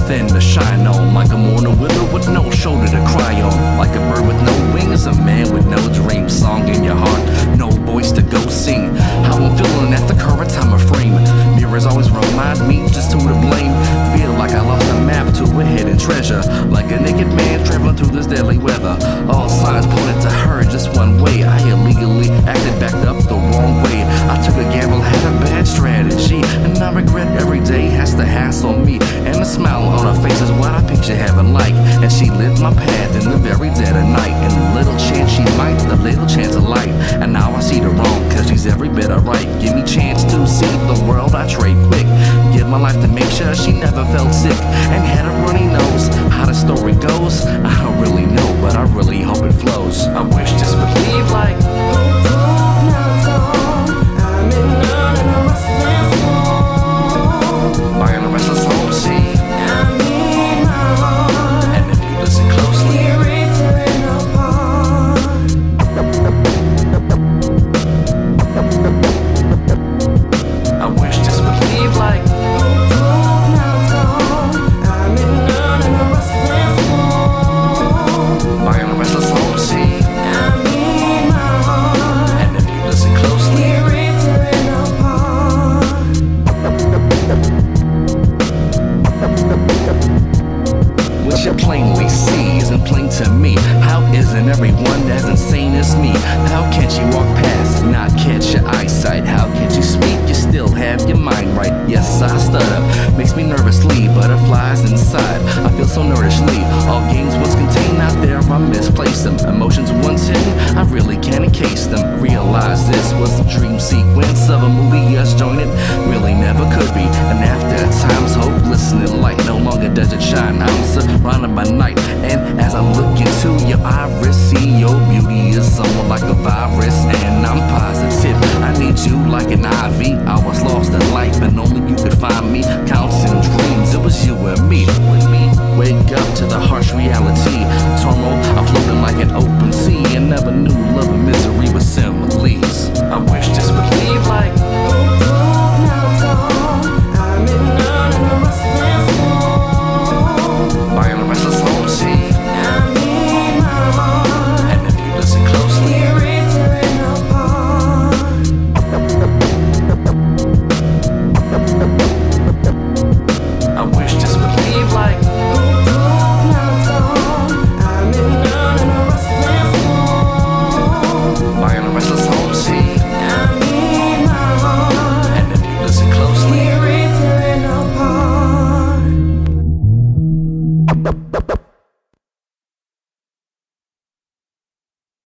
nothing to shine on. Like a morning wither with no shoulder to cry on. Like a bird with no wings, a man with no dream. Song in your heart, no voice to go sing. How I'm feeling at the current time of frame. Mirrors always remind me just who to blame. Feel like I lost a map to a hidden treasure. Like a naked man traveling through this deadly weather. All signs pointed to her just one way. I illegally acted backed up the wrong way. I took a gamble, had a bad strategy, and I regret every day has to hassle me. And a smile on her face is what I picture heaven like. And she lit my path in the very dead of night. And the little chance she might, the little chance of light. And now I see the wrong, cause she's every bit alright. Give me chance to see the world, I trade quick. Give my life to make sure she never felt sick. And had a runny nose, how the story goes I don't really know, but I really hope it flows. I wish this would leave like you plainly see isn't plain to me. How isn't everyone as insane as me? How can't you walk past, not catch your eyesight? How can't you speak, you still have your mind right? Yes, I stutter, makes me nervously, butterflies inside, I feel so nerdishly. All games once contained out there, I misplaced them. Emotions once hidden, I really can't encase them. Realize this was the dream sequence of a movie us joined, really never could be. And after times hope glistening light no longer does it shine. I'm surrounded by night, and as I look into your iris, see your beauty is somewhat like a virus. And I'm positive I need you like an IV. I was lost in life and only you could find me. Counting dreams, it was you and me. Wake up to the harsh reality. Turmoil, I'm floating like an open sea, and never knew love and misery were similes. I wish this would leave like